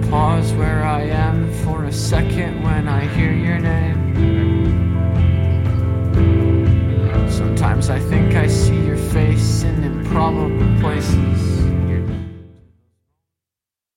pause where I am for a second when I hear your name. Sometimes I think I see your face in improbable places.